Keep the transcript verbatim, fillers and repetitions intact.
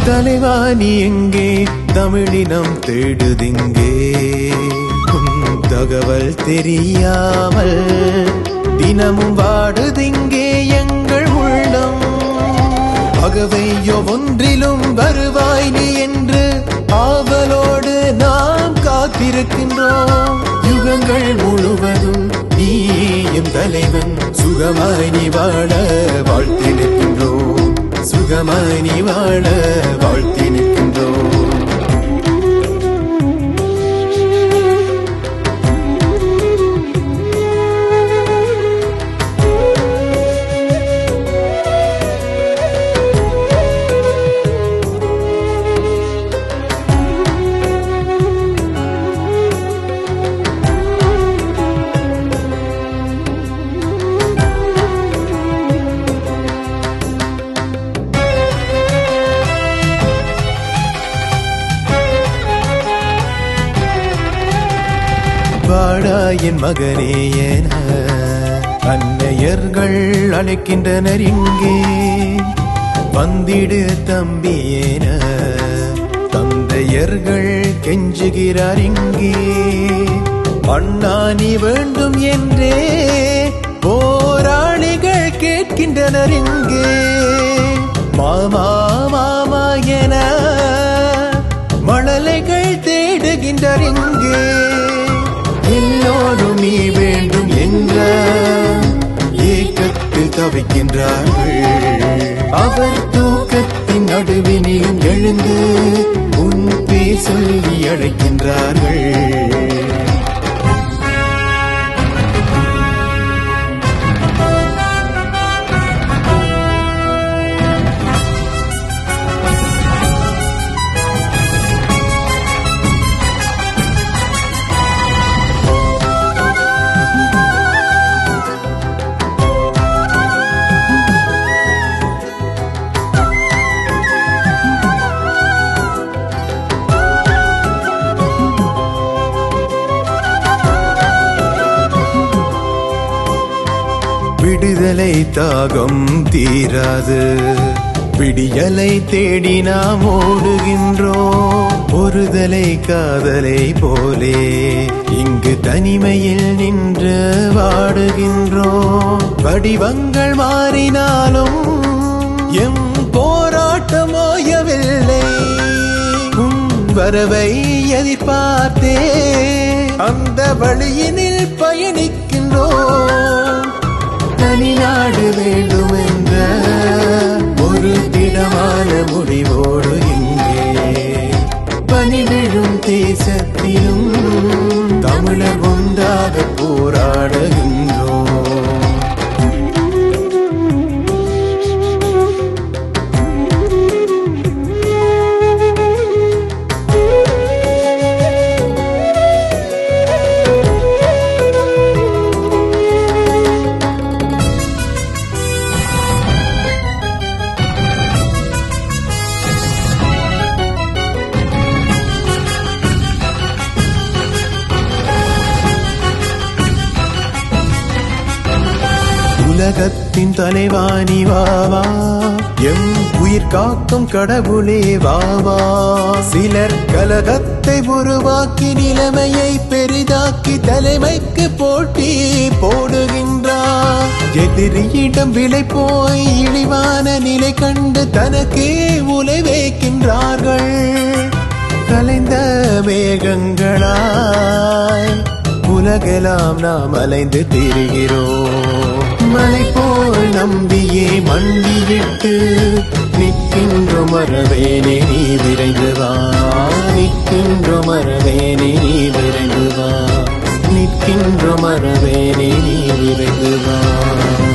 தலைவாணி எங்கே தமிழினம் தேடுதிங்கே தகவல் தெரியாமல் தினமும் வாடுதிங்கே எங்கள் உள்ளம் அகவையோ ஒன்றிலும் வருவாய் நீ என்று ஆவலோடு நாம் காத்திருக்கின்றோம் யுகங்கள் முழுவதும் நீ என் தலைவன் சுகமாய் நீ வாழ வாழ்த்தி நிற்கின்றோம் சுகமாய் நீ வாழ வாழ்த்தி நிற்கின்றோம் வாடா என் மகனே என அன்னையர்கள் அழைக்கின்றனர் இங்கே வந்திடு தம்பி என தந்தையர்கள் கெஞ்சுகிறார் இங்கே அண்ணா நீ வேண்டும் என்றே போராளிகள் கேட்கின்றனர் இங்கே மாமா மாமா என மழலைகள் தேடுகின்றனர் இங்கே எல்லோரும் நீ வேண்டும் என்ற ஏக்கத்தில் தவிக்கின்றார்கள் அவர் தூக்கத்தின் நடுவினிலும் எழுந்து உன் பேர் சொல்லி அழைக்கின்றார்கள் விடுதலை தாகம் தீராது விடியலை தேடி நாம் ஓடுகின்றோம் ஒருதலை காதலை போலே இங்கு தனிமையில் நின்று வாடுகின்றோம் வடிவங்கள் மாறினாலும் எம் போராட்டம் ஓயவில்லை உன் வரவை எதிர்பார்த்தே அந்த வழியினில் பயணிக்கின்றோம் தனிநாடு வேண்டும் என்ற ஒரு திடமான முடிவோடு இங்கே பனி விழும் தேசத்திலும் தமிழர் ஒன்றாக போராடுகின்றோம் உலகத்தின் தலைவாணி வாவா எம் உயிர் காக்கும் கடவுளே வாவா சிலர் கலகத்தை உருவாக்கி நிலைமையை பெரிதாக்கி தலைமைக்கு போட்டி போடுகின்றார் எதிரியிடம் விலை போய் இழிவான நிலை கண்டு தனக்கே உலை வைக்கின்றார்கள் கலைந்த மேகங்களாய் உலகெல்லாம் நாம் அலைந்து திரிகிறோம் மலை போல் நம்பியே மண்டிவிட்டு நிற்கின்றோம் மரவேனே நீ விரைந்து வா நிற்கின்றோம் மரவேனே நீ விரைந்து வா நிற்கின்றோம் மரவேனே நீ விரைந்து வா